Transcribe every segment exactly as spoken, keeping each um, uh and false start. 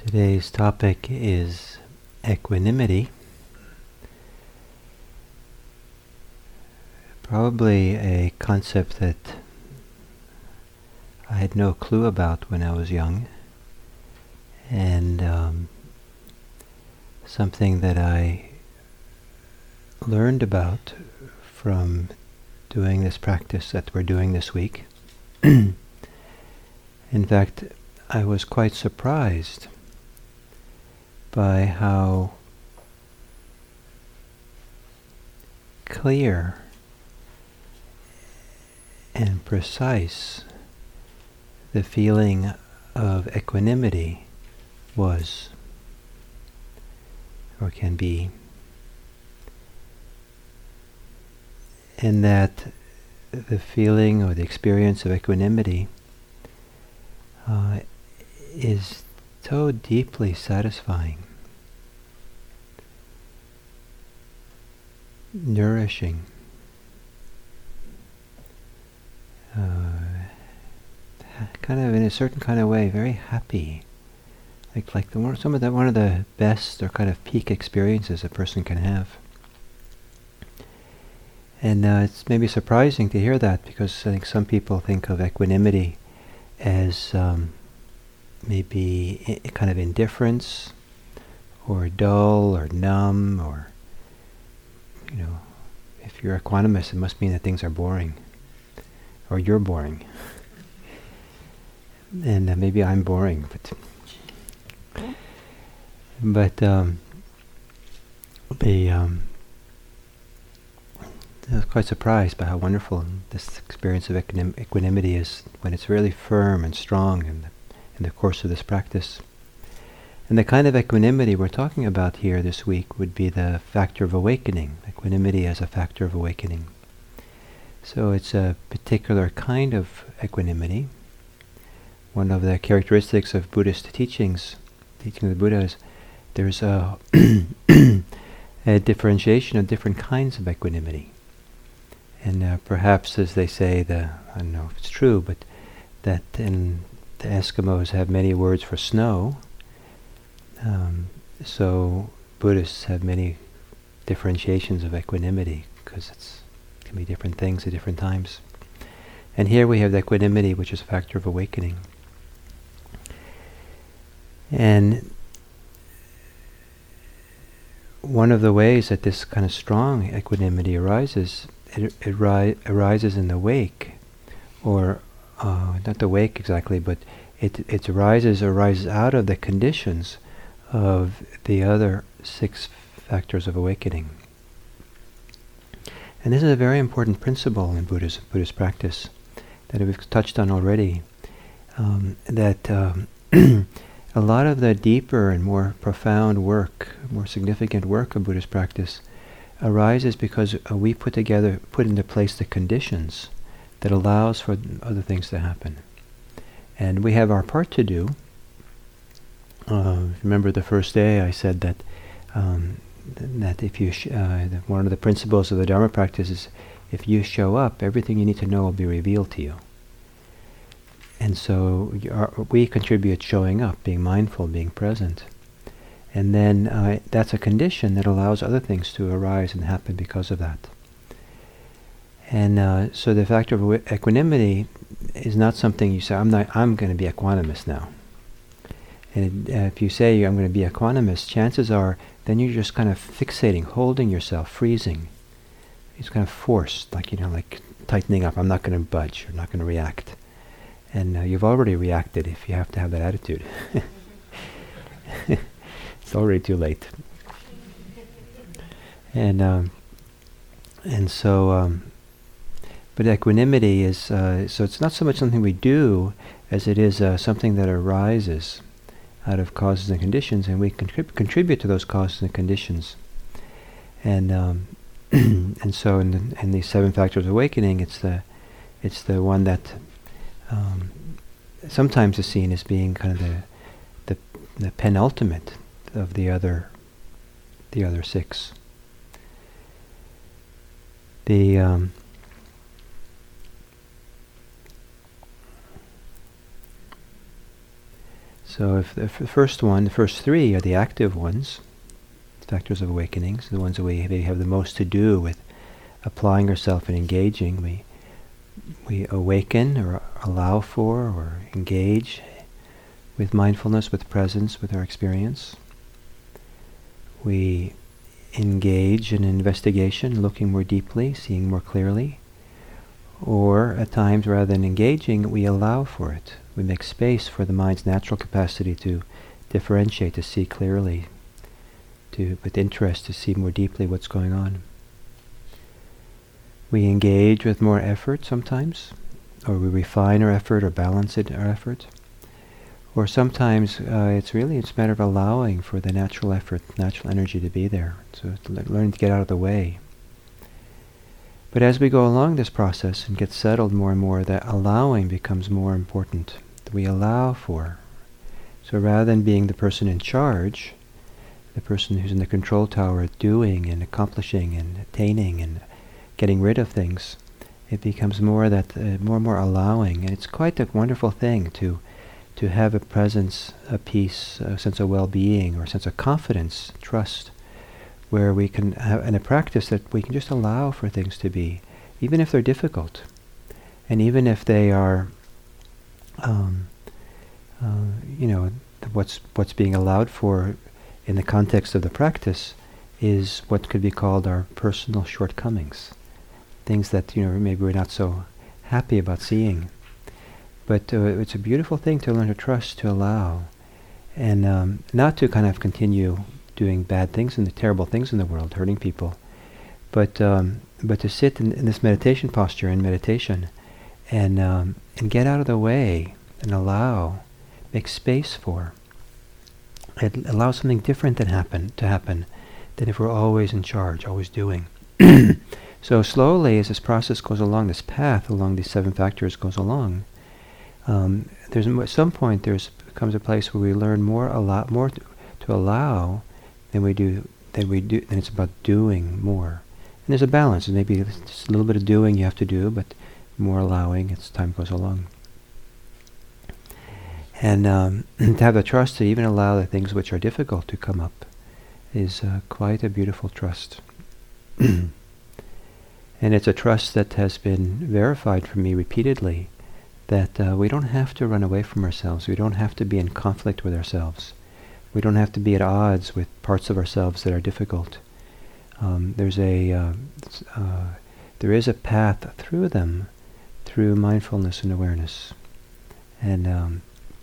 Today's topic is equanimity. Probably a concept that I had no clue about when I was young, and um, something that I learned about from doing this practice that we're doing this week. In fact, I was quite surprised by how clear and precise the feeling of equanimity was, or can be, and that the feeling or the experience of equanimity uh, is so deeply satisfying, nourishing, uh, kind of in a certain kind of way, very happy, like like the some of the one of the best or kind of peak experiences a person can have. And uh, it's maybe surprising to hear that, because I think some people think of equanimity as um, maybe I- kind of indifference, or dull, or numb, or, you know, if you're equanimous, it must mean that things are boring, or you're boring. And uh, maybe I'm boring, but but um, the um, I was quite surprised by how wonderful this experience of equanim- equanimity is when it's really firm and strong in the, in the course of this practice. And the kind of equanimity we're talking about here this week would be the factor of awakening, equanimity as a factor of awakening. So it's a particular kind of equanimity. One of the characteristics of Buddhist teachings, teaching of the Buddha, is there's a, a differentiation of different kinds of equanimity. And uh, perhaps, as they say, the I don't know if it's true, but that in the Eskimos have many words for snow. Um, so Buddhists have many differentiations of equanimity, because it's can be different things at different times. And here we have the equanimity, which is a factor of awakening. And one of the ways that this kind of strong equanimity arises, it, it ri- arises in the wake, or uh, not the wake exactly, but it it arises or arises out of the conditions of the other six factors of awakening. And this is a very important principle in Buddhist, Buddhist practice that we've touched on already, um, that um, a lot of the deeper and more profound work, more significant work of Buddhist practice arises because uh, we put together, put into place the conditions that allows for other things to happen. And we have our part to do. Uh, remember the first day I said that um, th- that if you sh- uh, the, one of the principles of the Dharma practice is, if you show up, everything you need to know will be revealed to you. And so y- our, we contribute showing up, being mindful, being present. And then uh, that's a condition that allows other things to arise and happen because of that. And uh, so the factor of equi- equanimity is not something you say, I'm not, I'm going to be equanimous now. And it, uh, if you say, I'm going to be equanimous, chances are then you're just kind of fixating, holding yourself, freezing. It's kind of forced, like, you know, like tightening up. I'm not going to budge. I'm not going to react. And uh, you've already reacted if you have to have that attitude. It's already too late. And um, and so, um, but equanimity is, uh, so it's not so much something we do as it is uh, something that arises out of causes and conditions, and we contrib- contribute to those causes and conditions. And um, and so in, the, in these seven factors of awakening, it's the it's the one that um, sometimes is seen as being kind of the the, the penultimate of the other the other six. The um, So if the f- first one, the first three are the active ones, factors of awakenings, the ones that we maybe have the most to do with applying ourselves and engaging. We we awaken or allow for or engage with mindfulness, with presence, with our experience. We engage in investigation, looking more deeply, seeing more clearly. Or at times, rather than engaging, we allow for it. We make space for the mind's natural capacity to differentiate, to see clearly, to with interest, to see more deeply what's going on. We engage with more effort sometimes, or we refine our effort or balance it, our effort. Or sometimes uh, it's really it's a matter of allowing for the natural effort, natural energy to be there. So to le- learn to get out of the way. But as we go along this process and get settled more and more, that allowing becomes more important. That we allow for. So rather than being the person in charge, the person who's in the control tower doing and accomplishing and attaining and getting rid of things, it becomes more that uh, more and more allowing. And it's quite a wonderful thing to to have a presence, a peace, a sense of well-being, or a sense of confidence, trust, where we can have, and a practice that we can just allow for things to be, even if they're difficult, and even if they are, um, uh, you know, what's what's being allowed for in the context of the practice is what could be called our personal shortcomings, things that, you know, maybe we're not so happy about seeing. But uh, it's a beautiful thing to learn to trust, to allow, and um, not to kind of continue doing bad things and the terrible things in the world, hurting people, but um, but to sit in, in this meditation posture, in meditation, and um, and get out of the way and allow, make space for. It allows something different than happen to happen than if we're always in charge, always doing. So slowly, as this process goes along, this path along these seven factors goes along. Um, there's at some point there's comes a place where we learn more a lot more to, to allow than we do than we do than it's about doing more. And there's a balance. Maybe just a little bit of doing you have to do, but more allowing as time goes along. And um, to have the trust to even allow the things which are difficult to come up is uh, quite a beautiful trust. And it's a trust that has been verified for me repeatedly, that uh, we don't have to run away from ourselves. We don't have to be in conflict with ourselves. We don't have to be at odds with parts of ourselves that are difficult. Um, there's a uh, uh, there is a path through them, through mindfulness and awareness, and um,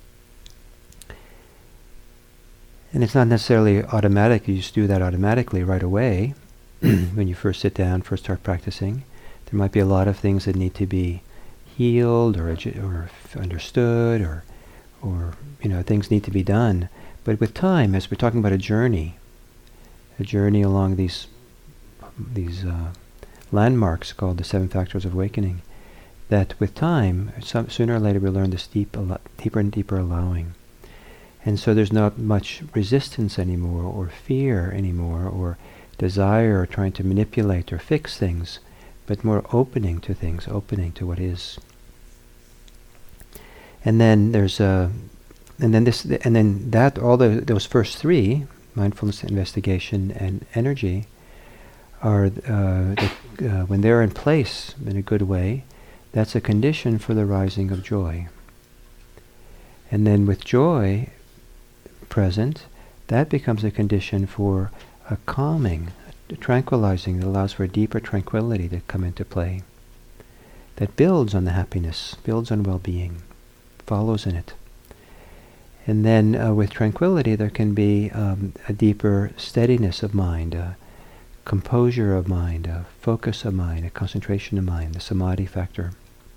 and it's not necessarily automatic. You just do that automatically right away when you first sit down, first start practicing. There might be a lot of things that need to be healed or or understood, or or you know things need to be done. But with time, as we're talking about a journey, a journey along these these uh, landmarks called the seven factors of awakening, that with time, some, sooner or later we'll learn this deep, al- deeper and deeper allowing. And so there's not much resistance anymore, or fear anymore, or desire, or trying to manipulate or fix things, but more opening to things, opening to what is. And then there's a, and then this, and then that all the those first three, mindfulness, investigation, and energy, are uh, the, uh, when they're in place in a good way, that's a condition for the rising of joy. And then with joy present, that becomes a condition for a calming, a tranquilizing that allows for a deeper tranquility to come into play, that builds on the happiness, builds on well-being, follows in it. And then uh, with tranquility there can be um, a deeper steadiness of mind, a composure of mind, a focus of mind, a concentration of mind, the samadhi factor.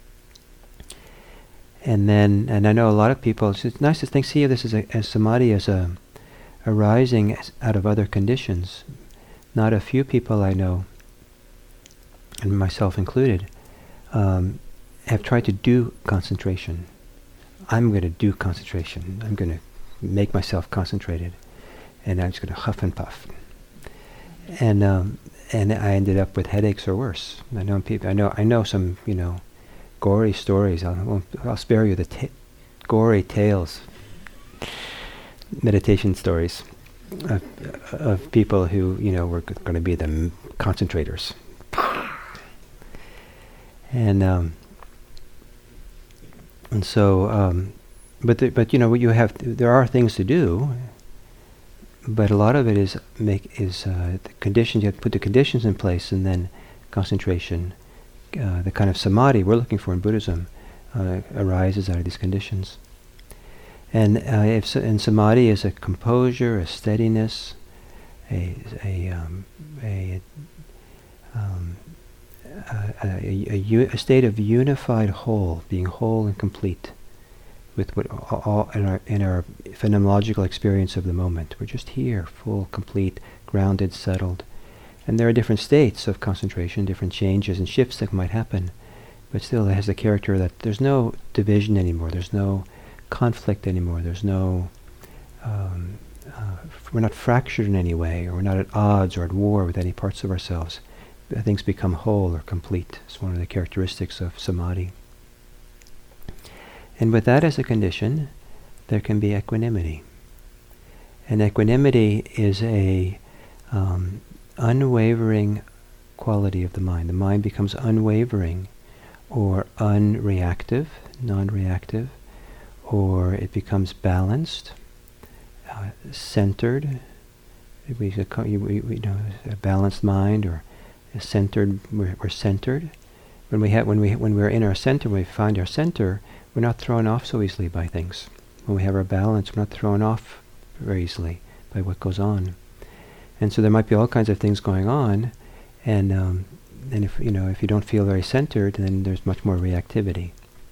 And then, and I know a lot of people, it's, it's nice to think, see this as, a, as samadhi as a arising as out of other conditions. Not a few people I know, and myself included, um, have tried to do concentration. I'm going to do concentration. I'm going to make myself concentrated, and I'm just going to huff and puff. And um, and I ended up with headaches or worse. I know people. I know. I know some. You know, gory stories. I'll, I'll spare you the t- gory tales. meditation stories of, of people who, you know, were g- going to be the m- concentrators. And um, and so, um, but the, but you know, you have to, there are things to do, but a lot of it is make is uh, the conditions. You have to put the conditions in place, and then concentration, uh, the kind of samadhi we're looking for in Buddhism, uh, arises out of these conditions. And uh, if s- and samadhi is a composure, a steadiness, a a um, a, um, a, a, a, u- a state of unified whole, being whole and complete, with what all, all in our in our phenomenological experience of the moment. We're just here, full, complete, grounded, settled. And there are different states of concentration, different changes and shifts that might happen, but still it has the character that there's no division anymore. There's no conflict anymore. There's no, um, uh, f- we're not fractured in any way, or we're not at odds or at war with any parts of ourselves. Uh, Things become whole or complete. It's one of the characteristics of samadhi. And with that as a condition, there can be equanimity. And equanimity is a um, unwavering quality of the mind. The mind becomes unwavering, or unreactive, non-reactive, or it becomes balanced, uh, centered. We, we, we you know, a balanced mind, or a centered. We're, we're centered. When we have, when we, when we're in our center, when we find our center, we're not thrown off so easily by things. When we have our balance, we're not thrown off very easily by what goes on. And so there might be all kinds of things going on, and um, and if you know if you don't feel very centered, then there's much more reactivity.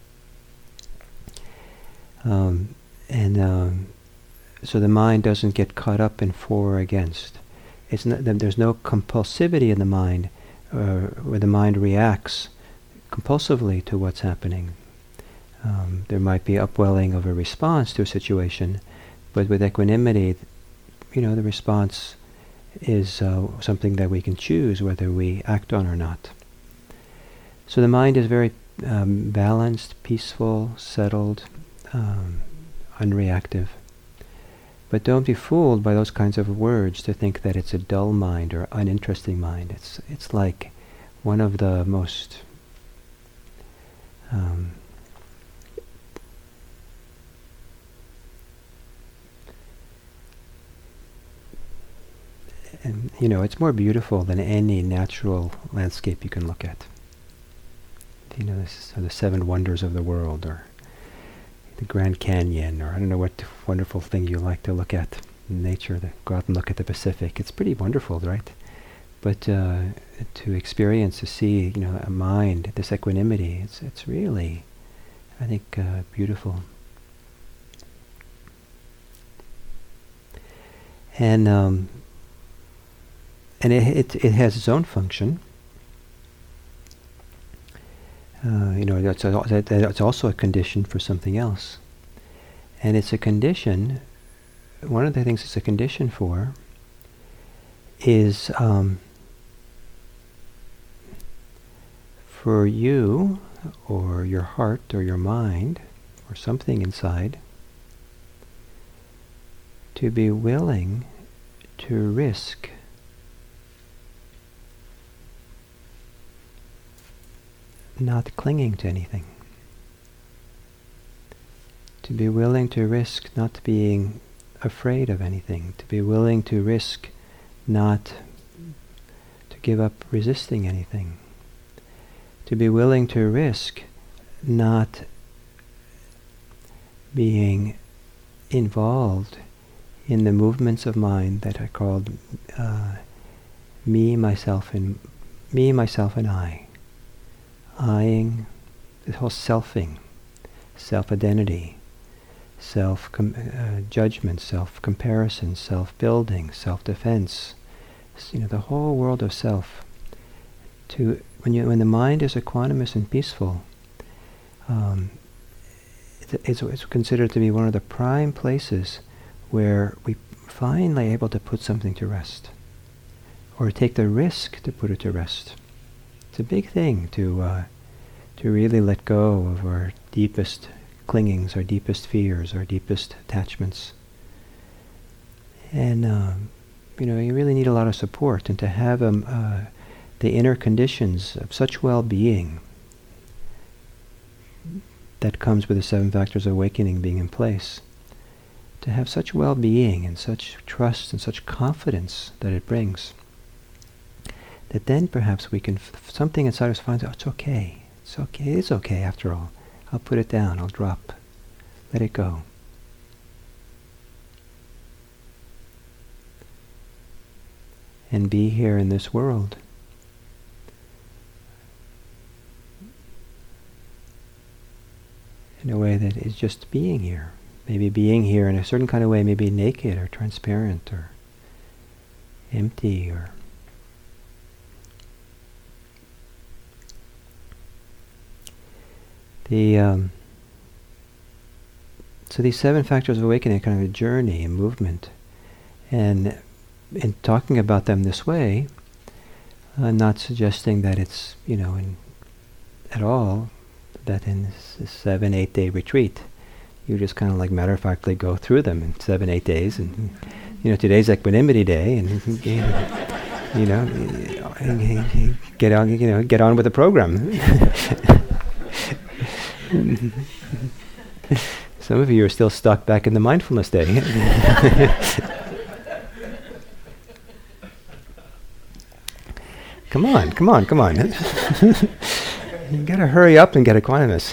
Um, and um, so the mind doesn't get caught up in for or against. It's not, there's no compulsivity in the mind, uh, where the mind reacts compulsively to what's happening. Um, there might be upwelling of a response to a situation, but with equanimity, you know, the response is uh, something that we can choose whether we act on or not. So the mind is very um, balanced, peaceful, settled, um, unreactive. But don't be fooled by those kinds of words to think that it's a dull mind or uninteresting mind. It's it's like one of the most um, and you know, it's more beautiful than any natural landscape you can look at. You know, this are the seven wonders of the world, or the Grand Canyon, or I don't know what wonderful thing you like to look at in nature. To go out and look at the Pacific. It's pretty wonderful, right? But uh, to experience, to see, you know, a mind, this equanimity, it's it's really, I think, uh, beautiful. And um, and it, it it has its own function. Uh, you know, that's, a, that, that's also a condition for something else. And it's a condition, one of the things it's a condition for is um, for you, or your heart, or your mind, or something inside, to be willing to risk not clinging to anything. To be willing to risk not being afraid of anything. To be willing to risk not to give up resisting anything. To be willing to risk not being involved in the movements of mind that are called uh, me, myself, and me, myself, and I. Eyeing, the whole selfing, self-identity, self-judgment, self-comparison, self-building, self-defense, you know, the whole world of self. To when you when the mind is equanimous and peaceful, um, it's, it's considered to be one of the prime places where we finally able to put something to rest, or take the risk to put it to rest. It's a big thing to uh, to really let go of our deepest clingings, our deepest fears, our deepest attachments. And um, you know, you really need a lot of support, and to have um, uh, the inner conditions of such well-being that comes with the seven factors of awakening being in place. To have such well-being and such trust and such confidence that it brings, that then perhaps we can, f- something inside us finds out, it's okay, it's okay, it's okay after all. I'll put it down, I'll drop, let it go. And be here in this world. In a way that is just being here. Maybe being here in a certain kind of way, maybe naked or transparent or empty or the um, so these seven factors of awakening are kind of a journey, a movement, and in talking about them this way, uh, not suggesting that it's, you know, in, at all that in this seven, eight day retreat, you just kind of like matter-of-factly go through them in seven, eight days, and you know, today's Equanimity Day, and you know, get on, you know, get on with the program. Some of you are still stuck back in the Mindfulness Day. Come on, come on, come on. You gotta hurry up and get equanimous.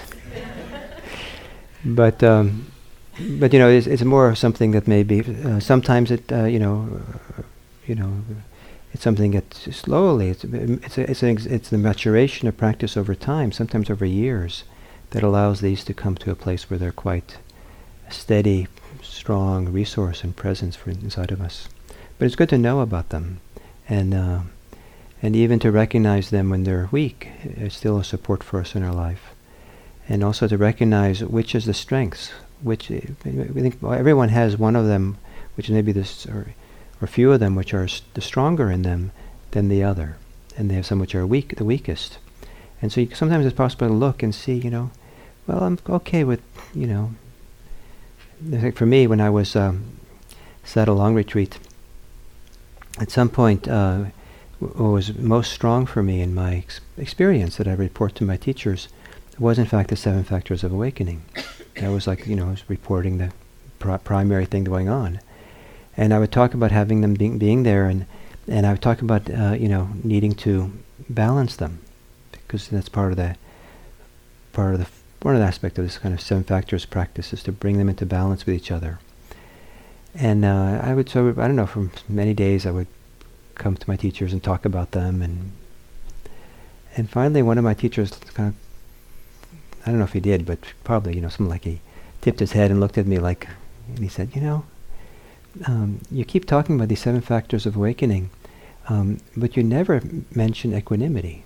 But, um, but you know, it's, it's more something that maybe uh, sometimes it, uh, you know, uh, you know, it's something that slowly. It's it's a, it's, an ex- it's the maturation of practice over time, sometimes over years, that allows these to come to a place where they're quite a steady, strong resource and presence for inside of us. But it's good to know about them, and. Uh, And even to recognize them when they're weak is still a support for us in our life. And also to recognize which is the strengths, which uh, we think well, everyone has one of them, which maybe this, or, or few of them, which are st- the stronger in them than the other. And they have some which are weak, the weakest. And so you, sometimes it's possible to look and see, you know, well, I'm okay with, you know, I think for me, when I was um, sat a long retreat, at some point, uh, what was most strong for me in my ex- experience that I report to my teachers was in fact the seven factors of awakening. That was like, you know, I was reporting the pr- primary thing going on. And I would talk about having them being, being there, and, and I would talk about, uh, you know, needing to balance them, because that's part of the, part of the, f- one of the aspects of this kind of seven factors practice is to bring them into balance with each other. And uh, I would, so I don't know, for many days I would come to my teachers and talk about them, and and finally one of my teachers kind of, I don't know if he did, but probably, you know, something like he tipped his head and looked at me like, and he said, you know, um, you keep talking about these seven factors of awakening, um, but you never m- mention equanimity.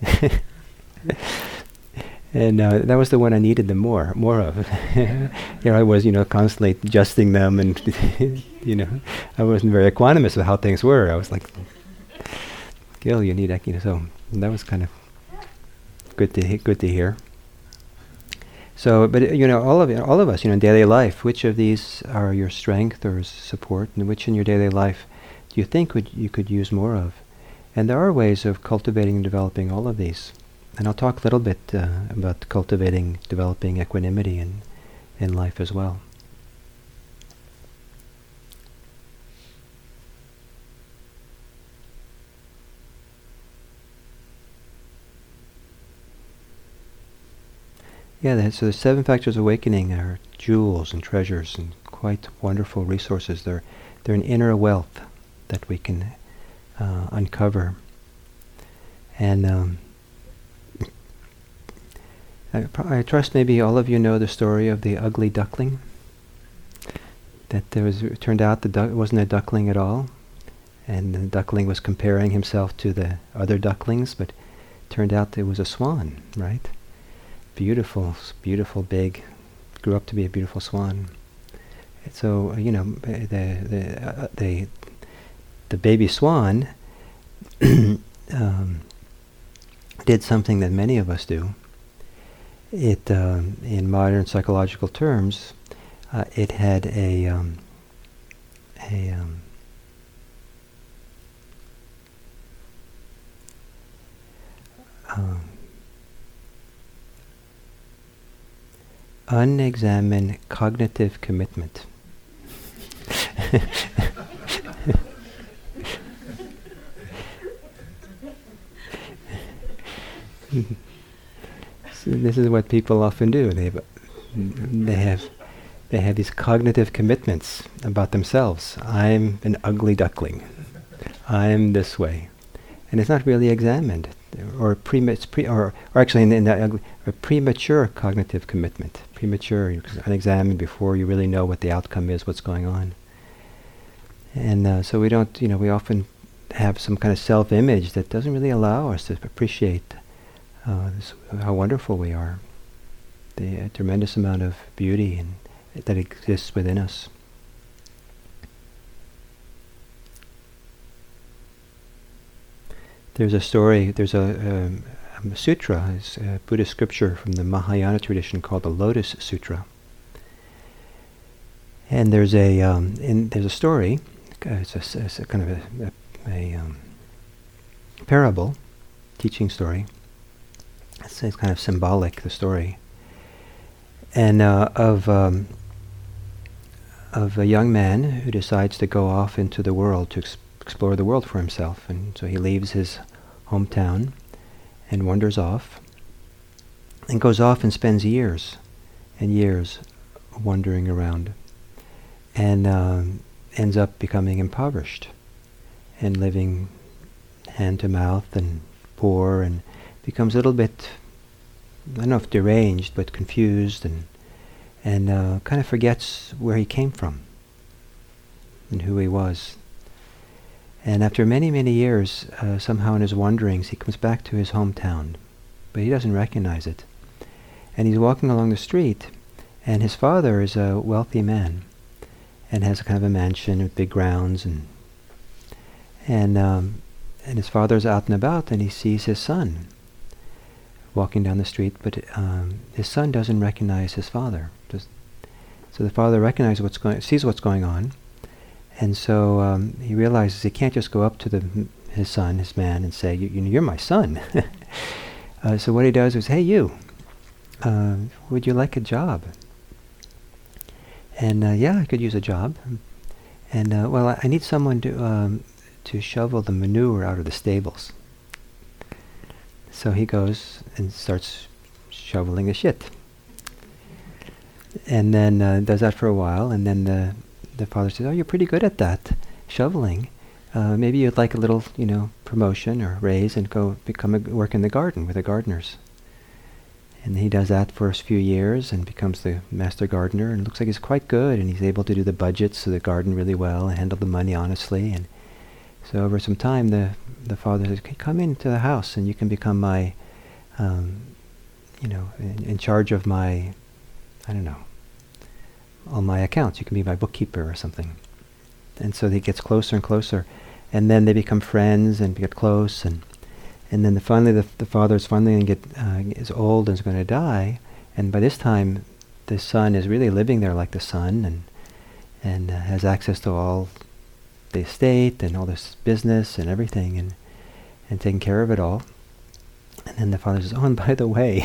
And uh, that was the one I needed the more, more of. Here I was, you know, constantly adjusting them, and you know, I wasn't very equanimous with how things were. I was like, Gil, you need, you know, so that was kind of good to he- good to hear. So, but uh, you know, all of you, all of us, you know, in daily life, which of these are your strength or s- support, and which in your daily life do you think would you could use more of? And there are ways of cultivating and developing all of these. And I'll talk a little bit uh, about cultivating, developing equanimity in in life as well. Yeah, the, so the seven factors of awakening are jewels and treasures and quite wonderful resources. They're they're an inner wealth that we can uh, uncover. And um, I, pr- I trust maybe all of you know the story of the ugly duckling. That there was, it turned out the duck wasn't a duckling at all, and the duckling was comparing himself to the other ducklings, but it turned out it was a swan, right? Beautiful, s- beautiful, big, grew up to be a beautiful swan. So uh, you know, b- the the uh, the the baby swan um, did something that many of us do. It, um, in modern psychological terms, uh, it had a um, a um, um, unexamined cognitive commitment. So this is what people often do. They have, they have, they have these cognitive commitments about themselves. I'm an ugly duckling. I'm this way, and it's not really examined, or pre, it's pre or, or actually in, in that ugly, a premature cognitive commitment. Premature, it's unexamined before you really know what the outcome is, what's going on. And uh, so we don't, you know, we often have some kind of self-image that doesn't really allow us to appreciate uh, this, how wonderful we are, the uh, tremendous amount of beauty and that exists within us. There's a story, there's a, um, a sutra, it's a Buddhist scripture from the Mahayana tradition called the Lotus Sutra. And there's a um, in, there's a story, uh, it's, a, it's a kind of a, a, a um, parable, teaching story. It's, it's kind of symbolic, the story, and uh, of um, of a young man who decides to go off into the world to ex- explore the world for himself, and so he leaves his hometown and wanders off, and goes off and spends years and years wandering around, and um, ends up becoming impoverished and living hand to mouth and poor, and becomes a little bit, I don't know if deranged, but confused, and and uh, kind of forgets where he came from and who he was. And after many, many years, uh, somehow in his wanderings, he comes back to his hometown, but he doesn't recognize it. And he's walking along the street, and his father is a wealthy man, and has a kind of a mansion with big grounds, and and um, and his father's out and about, and he sees his son walking down the street, but um, his son doesn't recognize his father. Just, so the father recognizes what's going, sees what's going on, and so um, he realizes he can't just go up to the his son, his man, and say, you, you know, "You're my son." uh, so what he does is, "Hey, you, uh, would you like a job?" And uh, yeah, I could use a job. And uh, well, I, I need someone to um, to shovel the manure out of the stables. So he goes and starts shoveling the shit, and then uh, does that for a while. And then the the father says, "Oh, you're pretty good at that, shoveling. Uh, maybe you'd like a little, you know, promotion or raise and go become a, work in the garden with the gardeners." And he does that for a few years and becomes the master gardener, and it looks like he's quite good, and he's able to do the budgets of the garden really well and handle the money honestly. And so over some time, the the father says, "Okay, come into the house, and you can become my, um, you know, in, in charge of my, I don't know, all my accounts. You can be my bookkeeper or something." And so he gets closer and closer, and then they become friends and get close, and and then the, finally the, the father is finally going to get uh, is old and is going to die, and by this time, the son is really living there like the son, and and uh, has access to all the estate and all this business and everything, and and taking care of it all. And then the father says, "Oh, and by the way,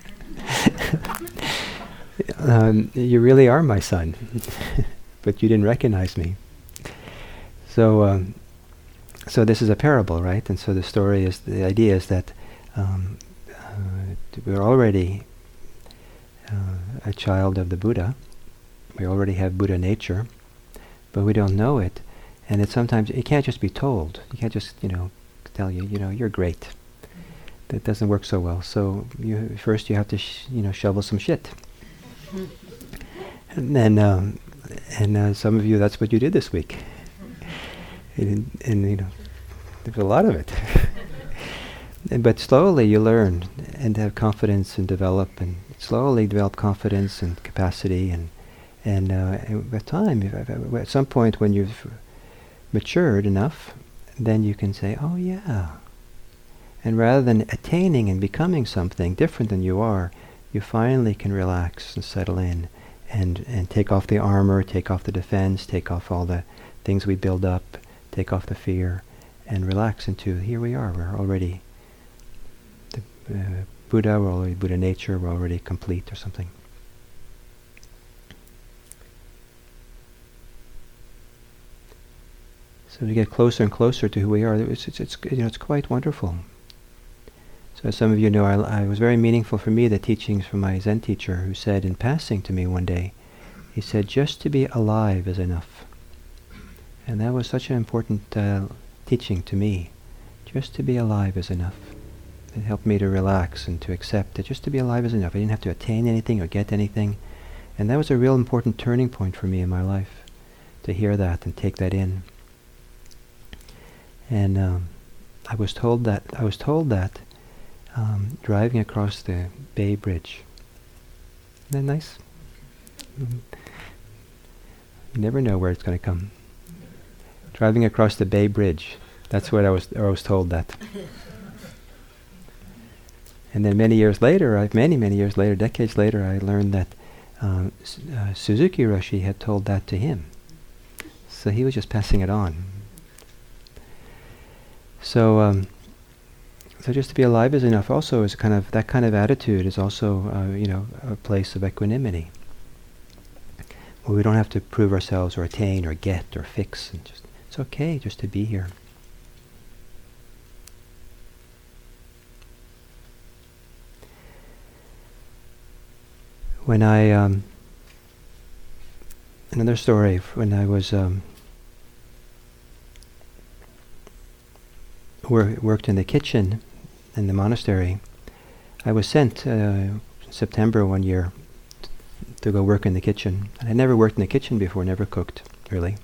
um, you really are my son, but you didn't recognize me." So, um, so this is a parable, right? And so the story is, the idea is that um, uh, we're already uh, a child of the Buddha. We already have Buddha nature, but we don't know it. And it sometimes, it can't just be told. You can't just, you know, tell you, you know, you're great. That doesn't work so well. So you first you have to, sh- you know, shovel some shit. And then, um, and uh, some of you, that's what you did this week. And, and you know, there's a lot of it. and, but slowly you learn and have confidence and develop, and slowly develop confidence and capacity, and and, uh, and with time, if, if, at some point when you've matured enough, then you can say, "Oh yeah." And rather than attaining and becoming something different than you are, you finally can relax and settle in, and and take off the armor, take off the defense, take off all the things we build up, take off the fear, and relax into, here we are, we're already the uh, Buddha, we're already Buddha nature, we're already complete or something. So to get closer and closer to who we are, it's, it's, it's, you know, it's quite wonderful. So as some of you know, I, I was very meaningful for me, the teachings from my Zen teacher, who said in passing to me one day, he said, just to be alive is enough. And that was such an important uh, teaching to me. Just to be alive is enough. It helped me to relax and to accept that just to be alive is enough. I didn't have to attain anything or get anything. And that was a real important turning point for me in my life, to hear that and take that in. And um, I was told that I was told that um, driving across the Bay Bridge. Isn't that nice? Mm-hmm. You never know where it's going to come. Driving across the Bay Bridge. That's what I was. I was told that. And then many years later, I, many many years later, decades later, I learned that um, uh, Suzuki Roshi had told that to him. So he was just passing it on. So, um, so just to be alive is enough. Also, is kind of that kind of attitude is also, uh, you know, a place of equanimity, where we don't have to prove ourselves or attain or get or fix, and just it's okay just to be here. When I um, another story when I was. Um, Wor- worked in the kitchen in the monastery. I was sent uh, in September one year t- to go work in the kitchen. And I never worked in the kitchen before, never cooked, really.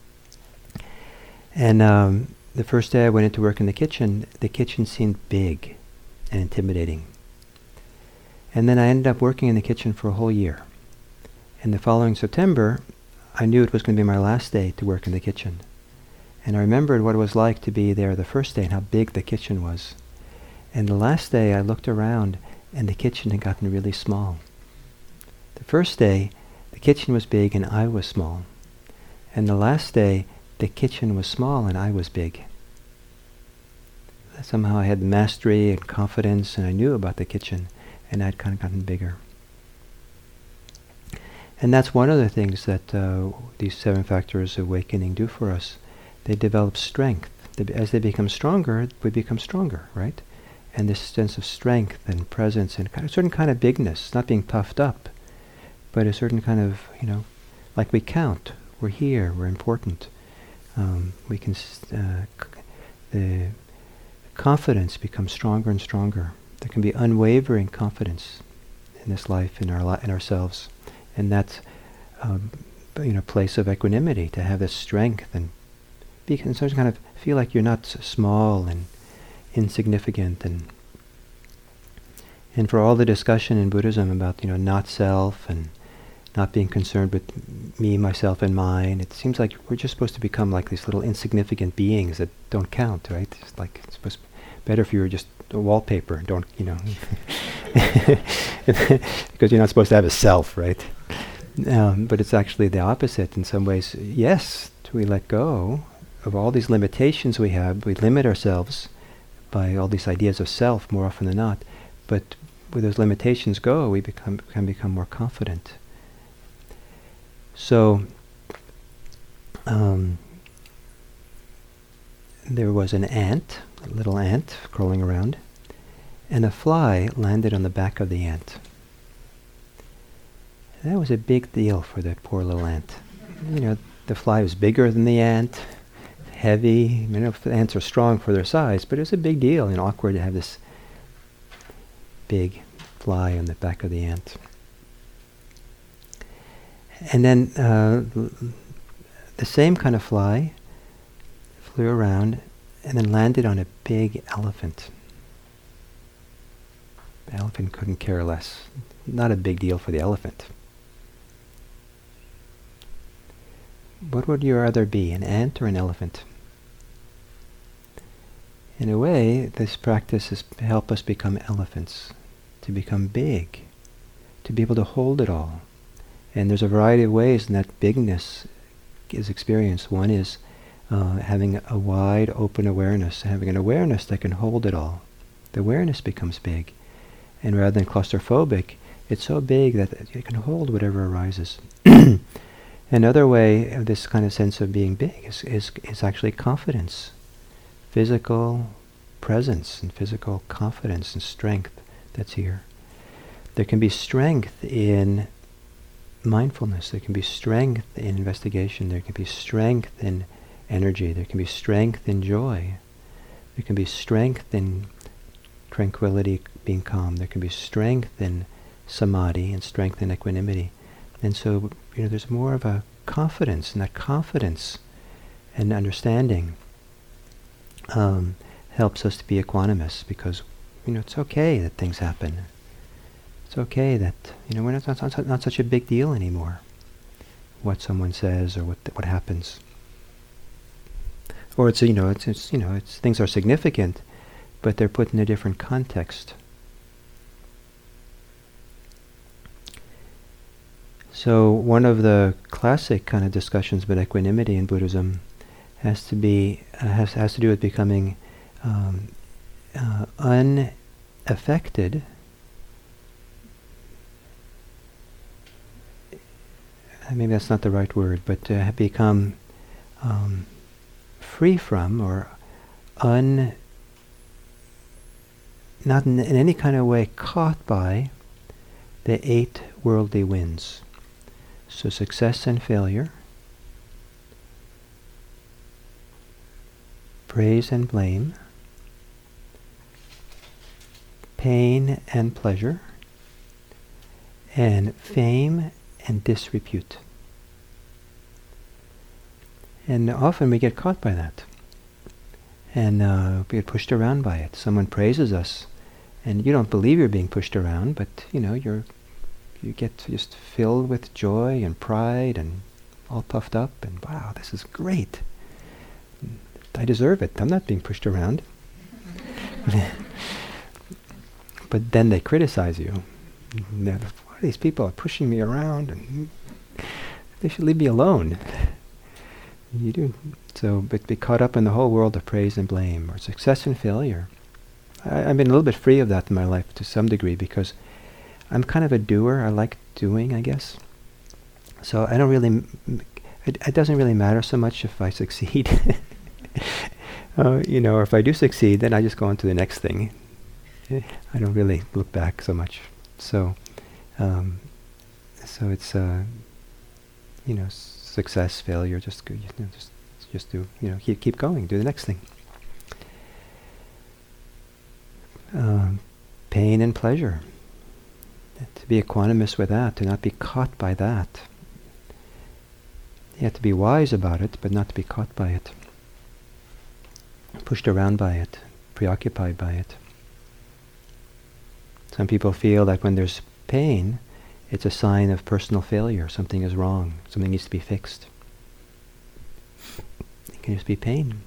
And um, the first day I went into work in the kitchen, the kitchen seemed big and intimidating. And then I ended up working in the kitchen for a whole year. And the following September, I knew it was going to be my last day to work in the kitchen. And I remembered what it was like to be there the first day and how big the kitchen was. And the last day I looked around and the kitchen had gotten really small. The first day the kitchen was big and I was small. And the last day the kitchen was small and I was big. Somehow I had mastery and confidence and I knew about the kitchen and I'd kind of gotten bigger. And that's one of the things that uh, these seven factors of awakening do for us. They develop strength. They, as they become stronger, we become stronger, right? And this sense of strength and presence and kind of, a certain kind of bigness, not being puffed up, but a certain kind of, you know, like we count. We're here. We're important. Um, we can. Uh, c- the confidence becomes stronger and stronger. There can be unwavering confidence in this life, in our li- in ourselves, and that's, um, you know, place of equanimity to have this strength and. Be can sort of kind of feel like you're not s- small and insignificant, and and for all the discussion in Buddhism about, you know, not self and not being concerned with me, myself, and mine, it seems like we're just supposed to become like these little insignificant beings that don't count, right? It's like it's supposed to be better if you were just a wallpaper, don't, you know, because you're not supposed to have a self, right? Um, but it's actually the opposite in some ways. Yes, we let go of all these limitations we have. We limit ourselves by all these ideas of self more often than not. But where those limitations go, we become can become more confident. So um, there was an ant, a little ant crawling around, and a fly landed on the back of the ant. And that was a big deal for that poor little ant. You know, the fly was bigger than the ant, heavy. You know, the ants are strong for their size, but it was a big deal and awkward to have this big fly on the back of the ant. And then uh, the same kind of fly flew around and then landed on a big elephant. The elephant couldn't care less. Not a big deal for the elephant. What would you rather be, an ant or an elephant? In a way, this practice has helped us become elephants, to become big, to be able to hold it all. And there's a variety of ways in that bigness is experienced. One is uh, having a wide, open awareness, having an awareness that can hold it all, The awareness becomes big. And rather than claustrophobic, it's so big that it can hold whatever arises. Another way of this kind of sense of being big is, is, is actually confidence. Physical presence and physical confidence and strength that's here. There can be strength in mindfulness. There can be strength in investigation. There can be strength in energy. There can be strength in joy. There can be strength in tranquility, being calm. There can be strength in samadhi and strength in equanimity. And so, you know, there's more of a confidence, and that confidence and understanding um, helps us to be equanimous, because, you know, it's okay that things happen. It's okay that, you know, we're not, not, not, not such a big deal anymore, what someone says or what th- what happens. Or it's, you know, it's, it's you know, it's things are significant, but they're put in a different context. So one of the classic kind of discussions about equanimity in Buddhism has to be uh, has has to do with becoming um, uh, unaffected. Maybe that's not the right word, but to have become um, free from or un not in, in any kind of way caught by the eight worldly winds. So success and failure, praise and blame, pain and pleasure, and fame and disrepute. And often we get caught by that. And uh, we get pushed around by it. Someone praises us, and you don't believe you're being pushed around, but you know, you're you get just filled with joy and pride and all puffed up, and wow, this is great. I deserve it. I'm not being pushed around. But then they criticize you. Why these people are pushing me around, and they should leave me alone. You do. So, but be caught up in the whole world of praise and blame, or success and failure. I, I've been a little bit free of that in my life to some degree, because I'm kind of a doer. I like doing, I guess. So I don't really, m- it, it doesn't really matter so much if I succeed. uh, you know, or if I do succeed, then I just go on to the next thing. I don't really look back so much. So, um, so it's, uh, you know, success, failure, just go, you know, just, just do, you know, keep, keep going, do the next thing. Um, pain and pleasure. To be equanimous with that, to not be caught by that. You have to be wise about it, but not to be caught by it. Pushed around by it, preoccupied by it. Some people feel that when there's pain, it's a sign of personal failure. Something is wrong. Something needs to be fixed. It can just be pain.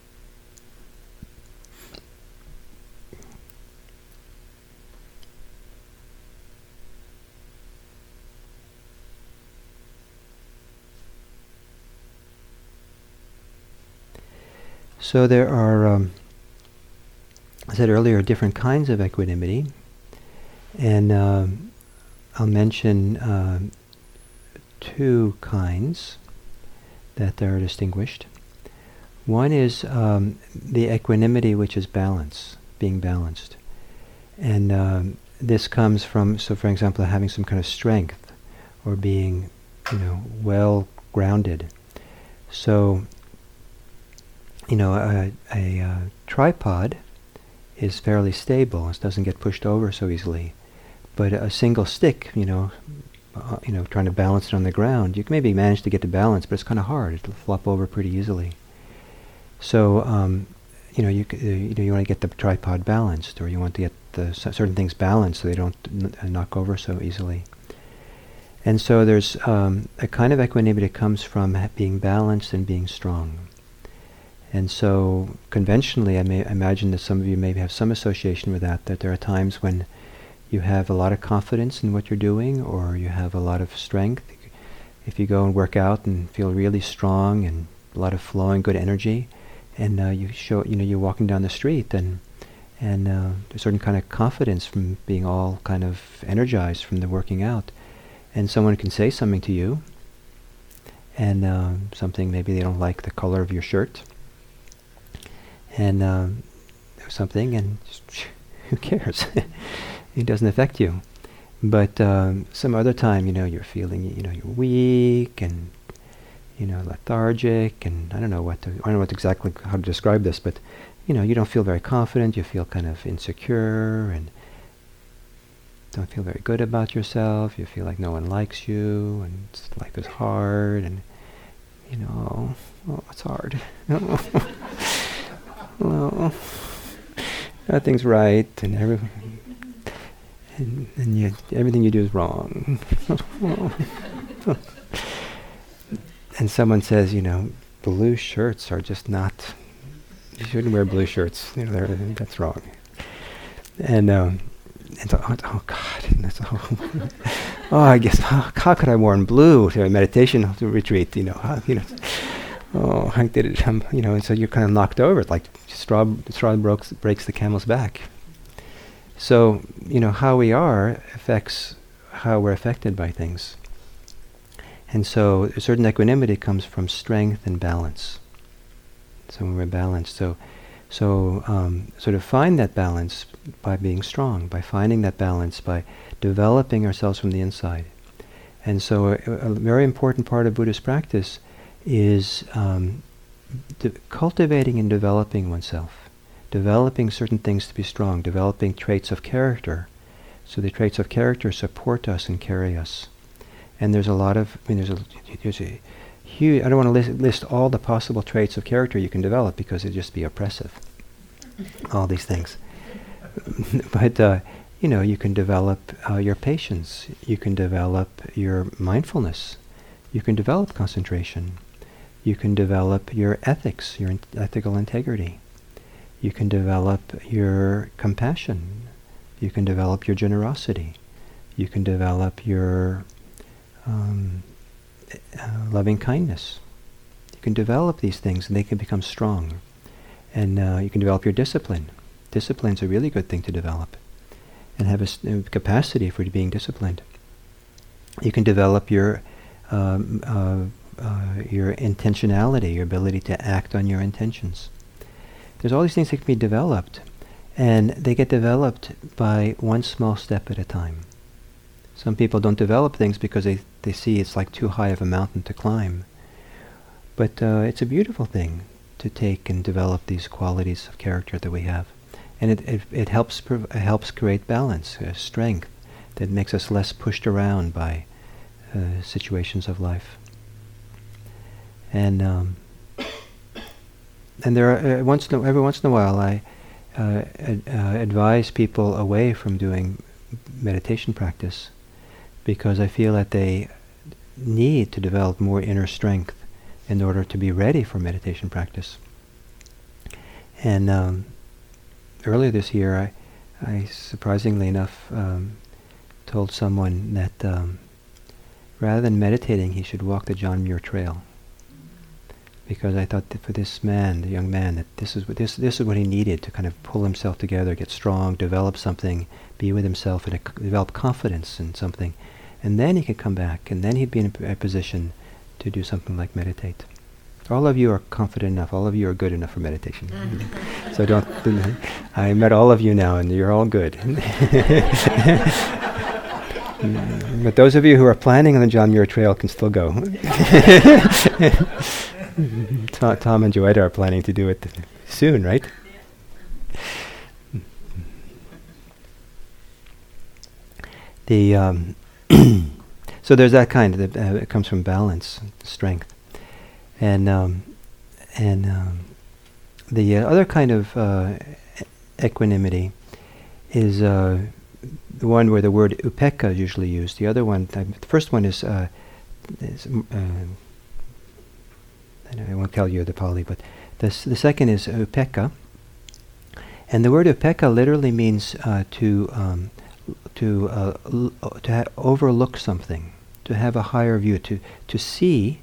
So there are, um, I said earlier, different kinds of equanimity. And um, I'll mention uh, two kinds that are distinguished. One is um, the equanimity which is balance, being balanced. And um, this comes from, so for example, having some kind of strength or being, you know, well grounded. So, you know, a, a, a tripod is fairly stable. It doesn't get pushed over so easily. But a single stick, you know, uh, you know, trying to balance it on the ground, you can maybe manage to get to balance, but it's kind of hard. It'll flop over pretty easily. So, um, you know, you c- uh, you know, you want to get the tripod balanced, or you want to get the c- certain things balanced so they don't n- uh, knock over so easily. And so there's um, a kind of equanimity that comes from ha- being balanced and being strong. And so, conventionally, I may imagine that some of you may have some association with that, that there are times when you have a lot of confidence in what you're doing, or you have a lot of strength. If you go and work out and feel really strong and a lot of flowing good energy, and uh, you show, you know, you're walking down the street and And uh, a certain kind of confidence from being all kind of energized from the working out. And someone can say something to you, and uh, something, maybe they don't like the color of your shirt, and uh, something, and just, who cares? It doesn't affect you. But um, some other time, you know, you're feeling, you know, you're weak and, you know, lethargic, and I don't know what to, I don't know what exactly how to describe this, but you know, you don't feel very confident. You feel kind of insecure and don't feel very good about yourself. You feel like no one likes you, and it's, life is hard, and you know, oh, it's hard. Well, nothing's right, and every and, and you, everything you do is wrong. And someone says, you know, blue shirts are just not. You shouldn't wear blue shirts. You know, they're, that's wrong. And um, and so, oh, oh God, and that's, oh, oh, I guess oh, how could I have worn blue to a meditation retreat? You know, how, you know. Oh, I did it. Um, you know, and so you're kind of knocked over. It's like straw, straw breaks, breaks the camel's back. So, you know, how we are affects how we're affected by things. And so a certain equanimity comes from strength and balance. So when we're balanced, so so um, sort of find that balance by being strong, by finding that balance, by developing ourselves from the inside. And so a, a very important part of Buddhist practice is um, de- cultivating and developing oneself, developing certain things to be strong, developing traits of character. So the traits of character support us and carry us. And there's a lot of, I mean, there's a, there's a huge, I don't want to list, list all the possible traits of character you can develop because it'd just be oppressive, all these things. But, uh, you know, you can develop uh, your patience, you can develop your mindfulness, you can develop concentration, you can develop your ethics, your in- ethical integrity, you can develop your compassion, you can develop your generosity, you can develop your um, uh, loving kindness. You can develop these things and they can become strong. And uh, you can develop your discipline. Discipline's a really good thing to develop and have a s- uh, capacity for being disciplined. You can develop your um, uh, uh, your intentionality, your ability to act on your intentions. There's all these things that can be developed, and they get developed by one small step at a time. Some people don't develop things because they, they see it's like too high of a mountain to climb. But uh, it's a beautiful thing to take and develop these qualities of character that we have. And it, it, it helps prov- it helps create balance, uh, strength, that makes us less pushed around by uh, situations of life. And um, and there are, uh, once in a, every once in a while I uh, ad, uh, advise people away from doing meditation practice because I feel that they need to develop more inner strength in order to be ready for meditation practice. And um, earlier this year, I, I surprisingly enough um, told someone that um, rather than meditating, he should walk the John Muir Trail. Because I thought that for this man, the young man, that this is what this this is what he needed to kind of pull himself together, get strong, develop something, be with himself, and ac- develop confidence in something, and then he could come back, and then he'd be in a, p- a position to do something like meditate. All of you are confident enough. All of you are good enough for meditation. So don't. I met all of you now, and you're all good. Mm, but those of you who are planning on the John Muir Trail can still go. Tom, Tom and Joetta are planning to do it soon, right? The um, so there's that kind of uh, it comes from balance, strength, and um, and um, the uh, other kind of uh, equanimity is uh, the one where the word upekkha is usually used. The other one, uh, the first one is. Uh, is uh, I won't tell you the Pali, but the s- the second is upekkha, and the word upekkha literally means uh, to um, to uh, l- to ha- overlook something, to have a higher view, to to see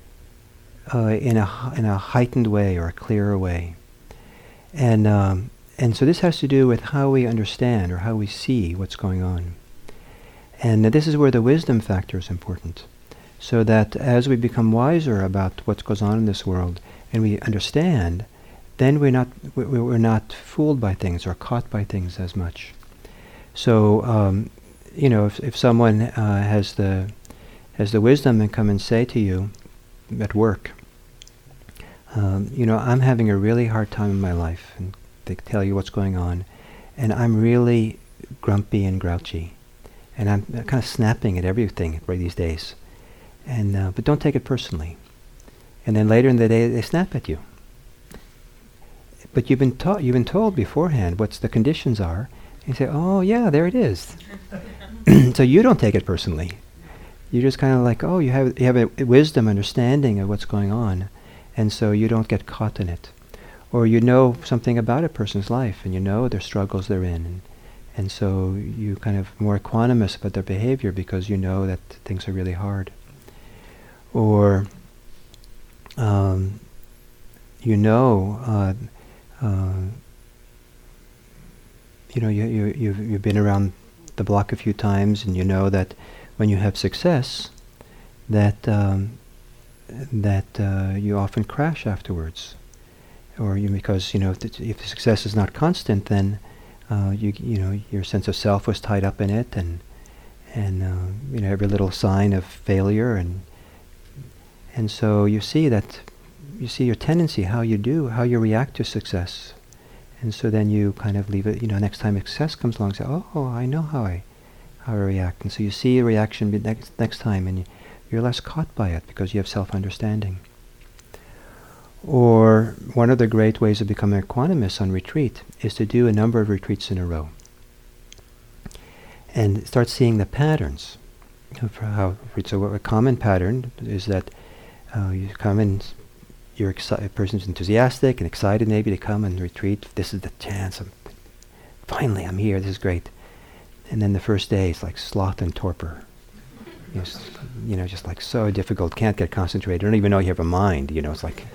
uh, in a h- in a heightened way or a clearer way, and um, and so this has to do with how we understand or how we see what's going on. And this is where the wisdom factor is important. So that as we become wiser about what goes on in this world and we understand, then we're not we- we're not fooled by things or caught by things as much. So um, you know, if if someone uh, has the has the wisdom and come and say to you at work, um, you know, I'm having a really hard time in my life, and they tell you what's going on, and I'm really grumpy and grouchy, and I'm kind of snapping at everything right these days. And uh, but don't take it personally. And then later in the day, they snap at you. But you've been taught, you've been told beforehand what the conditions are. And you say, "Oh yeah, there it is." So you don't take it personally. You're just kind of like, "Oh, you have you have a, a wisdom, understanding of what's going on," and so you don't get caught in it. Or you know something about a person's life, and you know their struggles they're in, and, and so you kind of more equanimous about their behavior because you know that things are really hard. Or um, you know, uh, uh, you know, you, you, you've, you've been around the block a few times, and you know that when you have success, that um, that uh, you often crash afterwards, or you because you know if the, if the success is not constant, then uh, you you know your sense of self was tied up in it, and and uh, you know every little sign of failure and. And so you see that, you see your tendency, how you do, how you react to success. And so then you kind of leave it, you know, next time success comes along, say, oh, I know how I how I react. And so you see a reaction be next, next time, and you, you're less caught by it because you have self-understanding. Or one of the great ways of becoming equanimous on retreat is to do a number of retreats in a row. And start seeing the patterns of how, so a common pattern is that Uh, you come and you're exci- a person's enthusiastic and excited maybe to come and retreat. This is the chance. I'm, finally, I'm here. This is great. And then the first day, it's like sloth and torpor. You know, s- you know, just like so difficult. Can't get concentrated. Don't even know you have a mind. You know, it's like,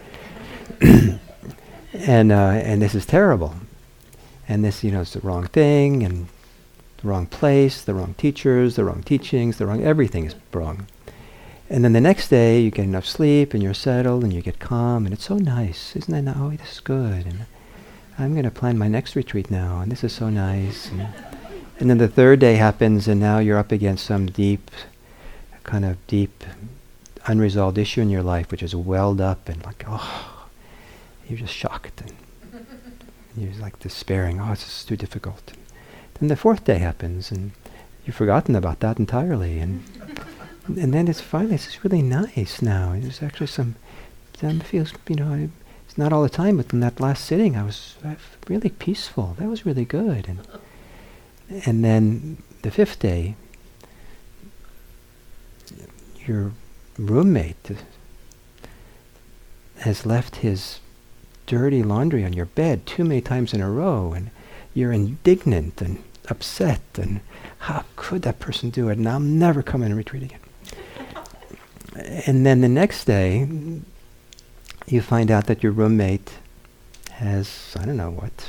and uh, and this is terrible. And this, you know, it's the wrong thing and the wrong place, the wrong teachers, the wrong teachings, the wrong everything is wrong. And then the next day, you get enough sleep, and you're settled, and you get calm, and it's so nice. Isn't that nice? Oh, this is good. And I'm going to plan my next retreat now, and this is so nice. And, and then the third day happens, and now you're up against some deep, kind of deep, unresolved issue in your life, which is welled up, and like, oh, you're just shocked. And you're like despairing. Oh, this is too difficult. And then the fourth day happens, and you've forgotten about that entirely. And And then it's finally, it's really nice now. There's actually some, some feels, you know, I, it's not all the time, but in that last sitting, I was uh, really peaceful. That was really good. And and then the fifth day, your roommate has left his dirty laundry on your bed too many times in a row, and you're indignant and upset, and how could that person do it? And I'm never coming to retreat again. And then the next day, you find out that your roommate has, I don't know what,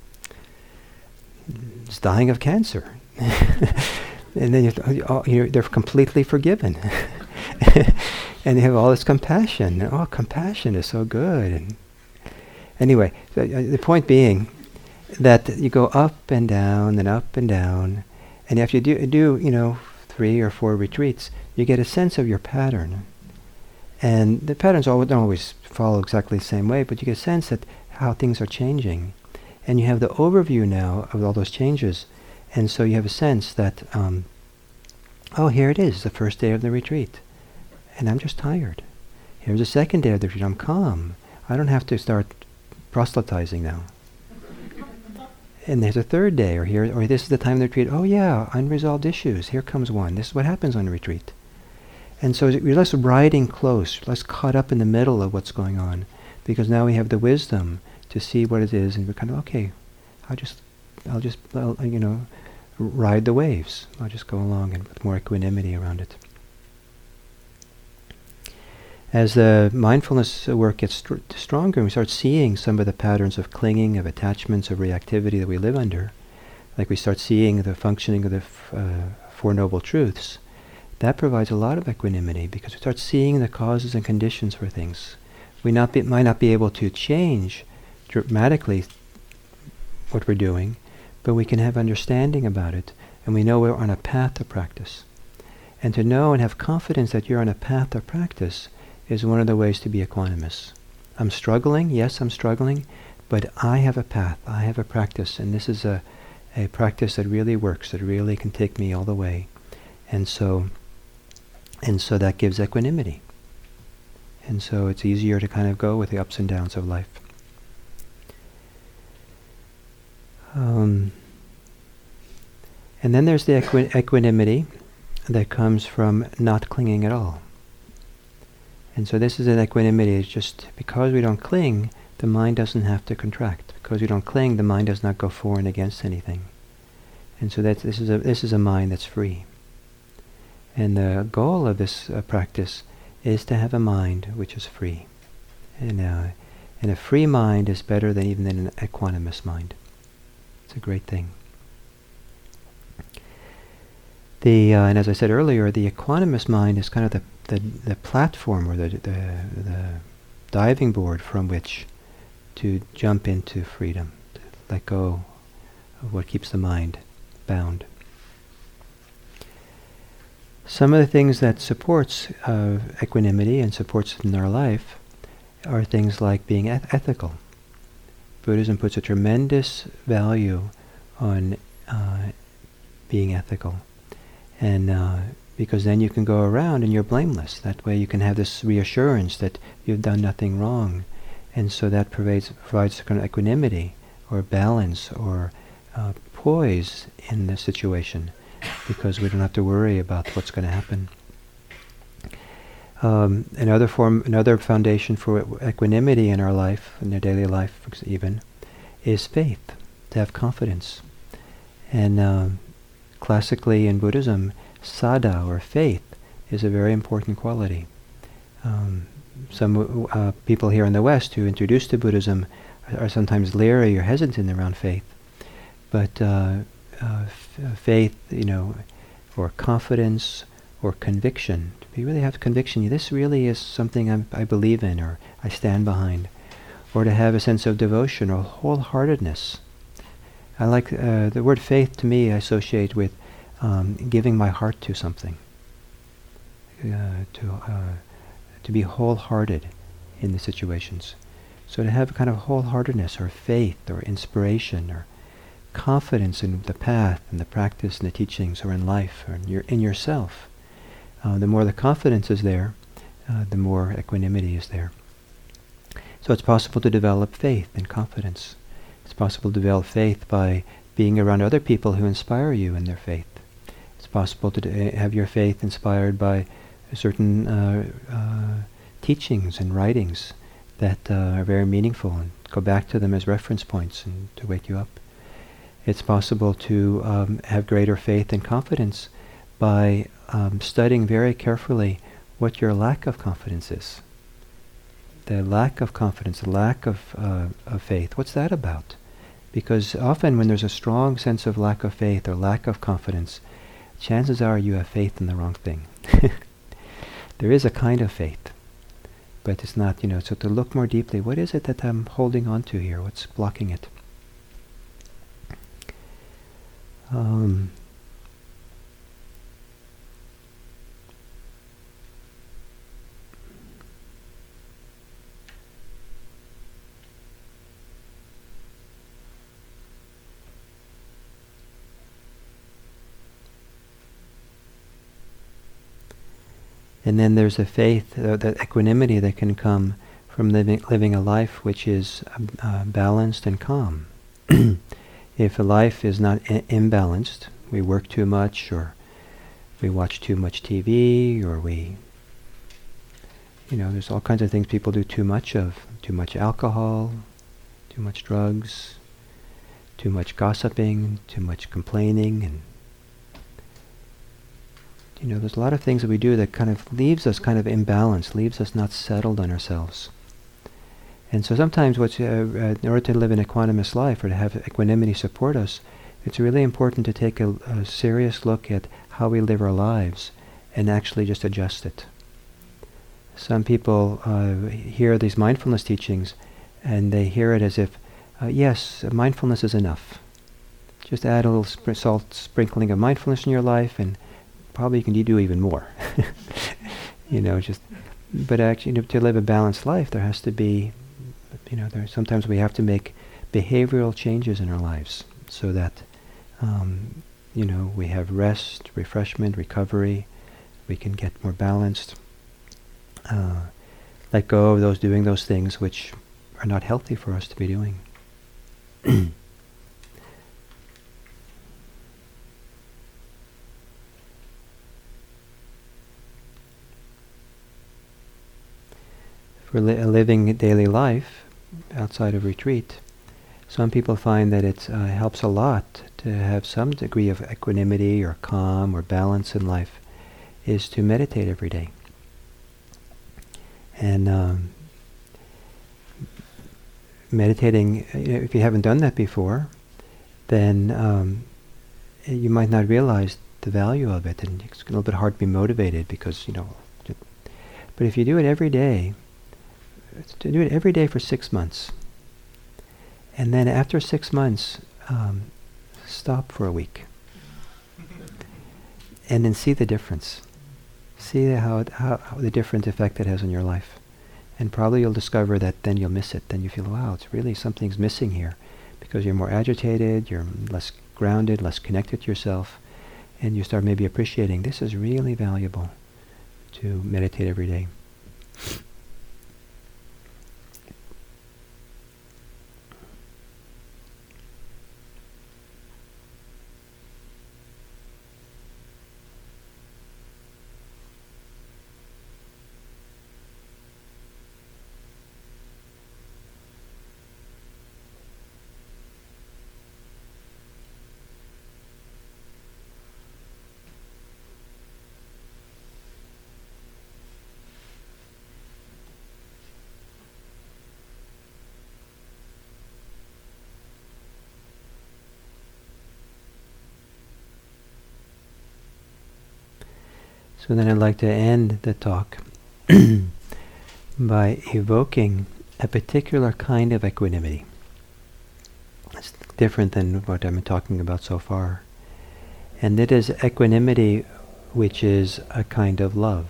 is dying of cancer. And then you th- oh, you're, they're completely forgiven. And you have all this compassion. Oh, compassion is so good. And anyway, so, uh, the point being that you go up and down and up and down, and if you do, do you know, three or four retreats, you get a sense of your pattern. And the patterns all, don't always follow exactly the same way, but you get a sense that how things are changing. And you have the overview now of all those changes. And so you have a sense that, um, oh, here it is, the first day of the retreat. And I'm just tired. Here's the second day of the retreat. I'm calm. I don't have to start proselytizing now. And there's a third day, or here, or this is the time of the retreat. Oh yeah, unresolved issues. Here comes one. This is what happens on a retreat. And so you're less riding close, less caught up in the middle of what's going on, because now we have the wisdom to see what it is, and we're kind of okay. I'll just, I'll just, I'll, you know, ride the waves. I'll just go along and with more equanimity around it. As the mindfulness work gets str- stronger, we start seeing some of the patterns of clinging, of attachments, of reactivity that we live under, like we start seeing the functioning of the f- uh, Four Noble Truths. That provides a lot of equanimity because we start seeing the causes and conditions for things. We not be, might not be able to change dramatically what we're doing, but we can have understanding about it, and we know we're on a path of practice. And to know and have confidence that you're on a path of practice is one of the ways to be equanimous. I'm struggling, yes, I'm struggling, but I have a path, I have a practice, and this is a, a practice that really works, that really can take me all the way. And so, and so that gives equanimity. And so it's easier to kind of go with the ups and downs of life. Um, and then there's the equi- equanimity that comes from not clinging at all. And so this is an equanimity. It's just because we don't cling, the mind doesn't have to contract. Because we don't cling, the mind does not go for and against anything. And so that's, this is a this is a mind that's free. And the goal of this uh, practice is to have a mind which is free. And, uh, and a free mind is better than even than an equanimous mind. It's a great thing. The uh, and as I said earlier, the equanimous mind is kind of the the, the platform or the, the the diving board from which to jump into freedom, to let go of what keeps the mind bound. Some of the things that supports uh, equanimity and supports it in our life are things like being eth- ethical. Buddhism puts a tremendous value on uh, being ethical. And uh, because then you can go around and you're blameless. That way you can have this reassurance that you've done nothing wrong. And so that provides, provides kind of equanimity or balance or uh, poise in the situation, because we don't have to worry about what's going to happen. Um, another form, another foundation for equanimity in our life, in our daily life even, is faith, to have confidence. And uh, classically in Buddhism, saddha, or faith, is a very important quality. Um, some uh, people here in the West who introduced to Buddhism are, are sometimes leery or hesitant around faith. But uh, uh, f- faith, you know, or confidence, or conviction. If you really have conviction, this really is something I'm, I believe in, or I stand behind. Or to have a sense of devotion or wholeheartedness. I like uh, the word faith. To me, I associate with um, giving my heart to something. Uh, to uh, to be wholehearted in the situations. So to have a kind of wholeheartedness, or faith, or inspiration, or confidence in the path and the practice and the teachings, or in life, or in, your, in yourself. Uh, the more the confidence is there, uh, the more equanimity is there. So it's possible to develop faith and confidence. It's possible to develop faith by being around other people who inspire you in their faith. It's possible to d- have your faith inspired by certain uh, uh, teachings and writings that uh, are very meaningful, and go back to them as reference points and to wake you up. It's possible to um, have greater faith and confidence by um, studying very carefully what your lack of confidence is. The lack of confidence, the lack of, uh, of faith, what's that about? Because often when there's a strong sense of lack of faith or lack of confidence, chances are you have faith in the wrong thing. There is a kind of faith, but it's not, you know, so to look more deeply, what is it that I'm holding on to here? What's blocking it? Um, And then there's a faith, uh, that equanimity that can come from living living a life which is uh, balanced and calm. If a life is not I- imbalanced, we work too much, or we watch too much T V, or we, you know, there's all kinds of things people do too much of. Too much alcohol, too much drugs, too much gossiping, too much complaining, and You know, there's a lot of things that we do that kind of leaves us kind of imbalanced, leaves us not settled on ourselves. And so sometimes what's, uh, uh, in order to live an equanimous life or to have equanimity support us, it's really important to take a, a serious look at how we live our lives and actually just adjust it. Some people uh, hear these mindfulness teachings and they hear it as if, uh, yes, mindfulness is enough. Just add a little sp- salt sprinkling of mindfulness in your life and probably you can do even more. You know, just, but actually, you know, to live a balanced life, there has to be, you know, there sometimes we have to make behavioral changes in our lives so that, um, you know, we have rest, refreshment, recovery, we can get more balanced, uh, let go of those doing those things which are not healthy for us to be doing. For li- a living daily life outside of retreat, some people find that it uh, helps a lot to have some degree of equanimity or calm or balance in life, is to meditate every day. And um, meditating, you know, if you haven't done that before, then um, you might not realize the value of it, and it's a little bit hard to be motivated because, you know, but if you do it every day, to do it every day for six months. And then after six months, um, stop for a week. And then see the difference. See how, it, how, how the different effect it has on your life. And probably you'll discover that then you'll miss it. Then you feel, wow, it's really something's missing here. Because you're more agitated, you're less grounded, less connected to yourself. And you start maybe appreciating, this is really valuable to meditate every day. So then I'd like to end the talk by evoking a particular kind of equanimity. It's different than what I've been talking about so far. And it is equanimity which is a kind of love.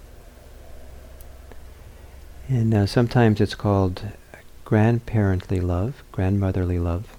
And uh, sometimes it's called grandparently love, grandmotherly love,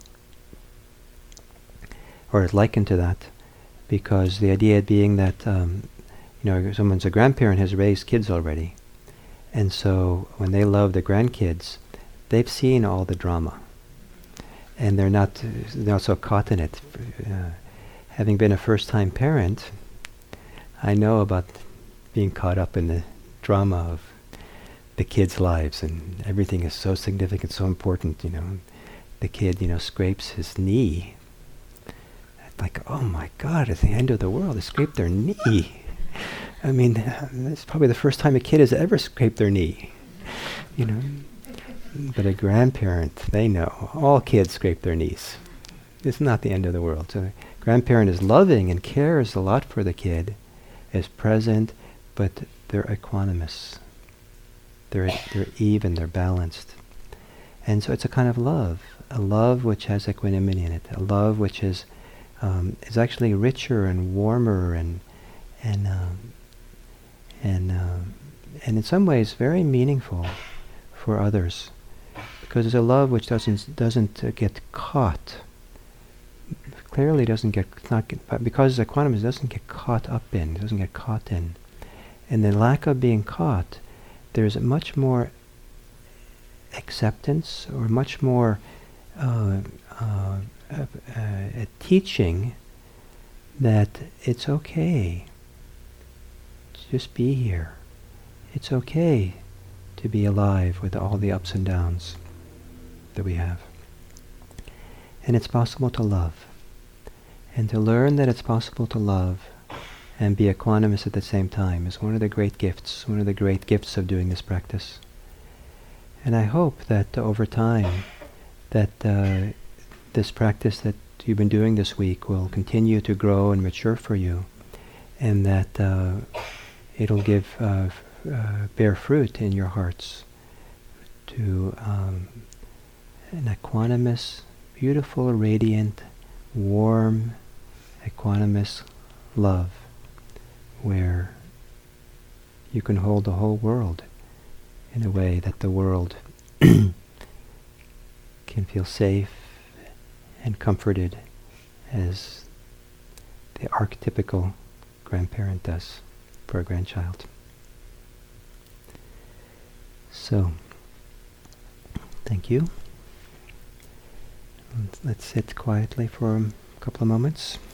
or it's likened to that, because the idea being that um, you know, someone's a grandparent has raised kids already, and so when they love the grandkids, they've seen all the drama, and they're not they're not so caught in it. Uh, having been a first-time parent, I know about being caught up in the drama of the kids' lives, and everything is so significant, so important. You know, the kid, you know, scrapes his knee. Like, oh my God, it's the end of the world. They scraped their knee. I mean, it's probably the first time a kid has ever scraped their knee, you know. But a grandparent, they know. All kids scrape their knees. It's not the end of the world. So a grandparent is loving and cares a lot for the kid, is present, but they're equanimous. They're they're even, they're balanced. And so it's a kind of love, a love which has equanimity in it, a love which is um, is actually richer and warmer and and um, and um, and in some ways very meaningful for others, because it's a love which doesn't doesn't uh, get caught. Clearly, doesn't get not get, but because it's equanimous, it doesn't get caught up in, it doesn't get caught in, and the lack of being caught, there's much more acceptance or much more uh, uh, uh, uh, a teaching that it's okay. Just be here. It's okay to be alive with all the ups and downs that we have. And it's possible to love. And to learn that it's possible to love and be equanimous at the same time is one of the great gifts, one of the great gifts of doing this practice. And I hope that uh, over time, that uh, this practice that you've been doing this week will continue to grow and mature for you, and that uh, it'll give uh, f- uh, bear fruit in your hearts to um, an equanimous, beautiful, radiant, warm, equanimous love, where you can hold the whole world in a way that the world can feel safe and comforted, as the archetypical grandparent does for a grandchild. So, thank you. Let's sit quietly for a couple of moments.